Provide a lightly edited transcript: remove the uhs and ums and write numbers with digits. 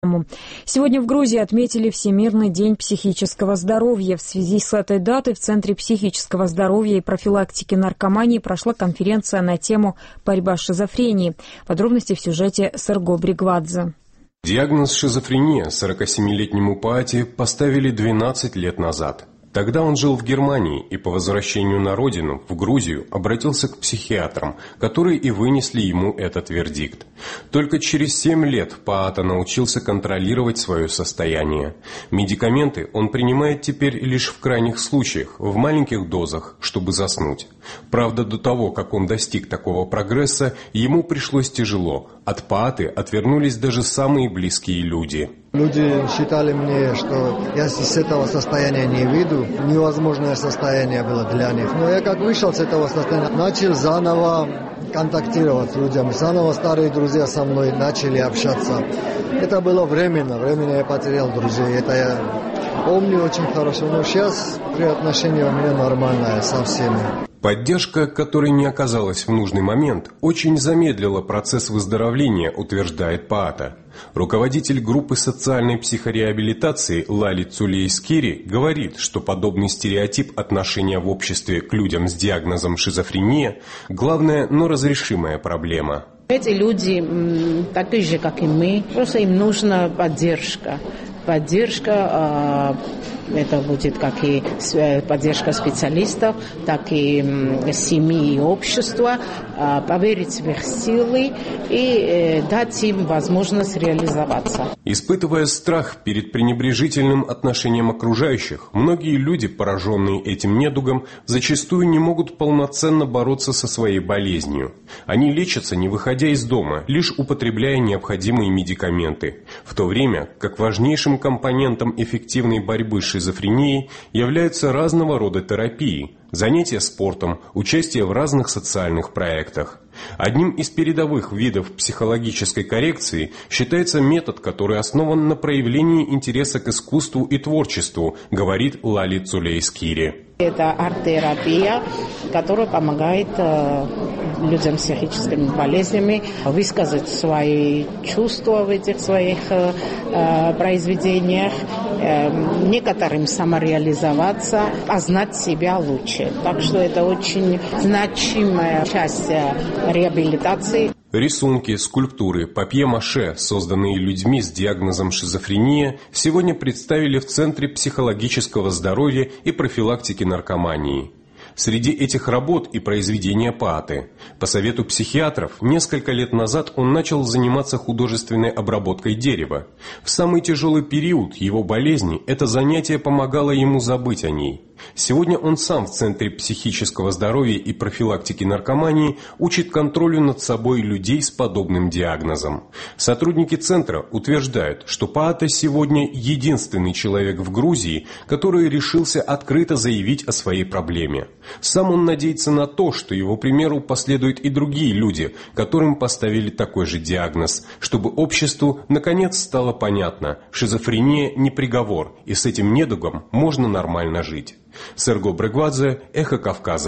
Сегодня в Грузии отметили Всемирный день психического здоровья. В связи с этой датой в Центре психического здоровья и профилактики наркомании прошла конференция на тему «Борьба с шизофренией». Подробности в сюжете Серго Бригвадзе. Диагноз шизофрения 47-летнему Паате поставили 12 лет назад. Тогда он жил в Германии и по возвращению на родину, в Грузию, обратился к психиатрам, которые и вынесли ему этот вердикт. Только через 7 лет Паата научился контролировать свое состояние. Медикаменты он принимает теперь лишь в крайних случаях, в маленьких дозах, чтобы заснуть. Правда, до того, как он достиг такого прогресса, ему пришлось тяжело. От Пааты отвернулись даже самые близкие люди. Люди считали мне, что я из этого состояния не выйду. Невозможное состояние было для них. Но я как вышел с этого состояния, начал заново контактировать с людьми. Заново старые друзья со мной начали общаться. Это было временно. Временно я потерял друзей. Это я помню очень хорошо. Но сейчас отношение у меня нормальное со всеми. Поддержка, которой не оказалась в нужный момент, очень замедлила процесс выздоровления, утверждает Паата. Руководитель группы социальной психореабилитации Лали Цулейскири говорит, что подобный стереотип отношения в обществе к людям с диагнозом шизофрения – главная, но разрешимая проблема. Эти люди такие же, как и мы, просто им нужна поддержка. Поддержка, это будет как и поддержка специалистов, так и семьи и общества, поверить в их силы и дать им возможность реализоваться. Испытывая страх перед пренебрежительным отношением окружающих, многие люди, пораженные этим недугом, зачастую не могут полноценно бороться со своей болезнью. Они лечатся, не выходя из дома, лишь употребляя необходимые медикаменты, в то время как важнейшим компонентом эффективной борьбы с шизофренией являются разного рода терапии, занятия спортом, участие в разных социальных проектах. Одним из передовых видов психологической коррекции считается метод, который основан на проявлении интереса к искусству и творчеству, говорит Лали Цулейскири. Это арт-терапия, которая помогает людям с психическими болезнями высказать свои чувства в этих своих произведениях, некоторым самореализоваться, познать себя лучше. Так что это очень значимая часть реабилитации. Рисунки, скульптуры, папье-маше, созданные людьми с диагнозом шизофрения, сегодня представили в Центре психологического здоровья и профилактики наркомании. Среди этих работ и произведения Пааты. По совету психиатров, несколько лет назад он начал заниматься художественной обработкой дерева. В самый тяжелый период его болезни это занятие помогало ему забыть о ней. Сегодня он сам в Центре психического здоровья и профилактики наркомании учит контролю над собой людей с подобным диагнозом. Сотрудники Центра утверждают, что Паата сегодня единственный человек в Грузии, который решился открыто заявить о своей проблеме. Сам он надеется на то, что его примеру последуют и другие люди, которым поставили такой же диагноз, чтобы обществу наконец стало понятно, шизофрения не приговор, и с этим недугом можно нормально жить. Серго Бригвадзе, Эхо Кавказа.